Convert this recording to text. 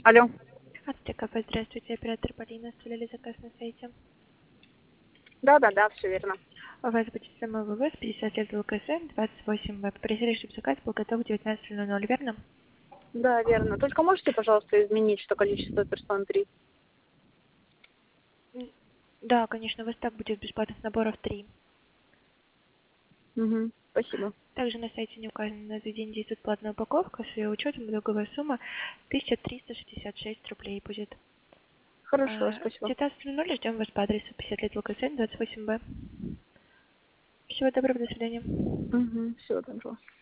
Алло. АТКП, здравствуйте, оператор Полина, оставляли заказ на сайте. Да, все верно. У вас будет самый вывоз, 50 лет ЛКСМ, 28 Б. Попросили, чтобы заказ был готов к 19:00, верно? Да, верно. Только можете, пожалуйста, изменить, что количество персон 3? Да, конечно, у вас так будет бесплатных наборов 3. Угу. Спасибо. Также на сайте не указано, на за день действует платная упаковка, с ее учетом итоговая сумма 1366 рублей будет. Хорошо, спасибо. 19:00 ждем вас по адресу 50 лет ЛКСМ, 28 Б. Всего доброго, до свидания. Угу. Всего доброго.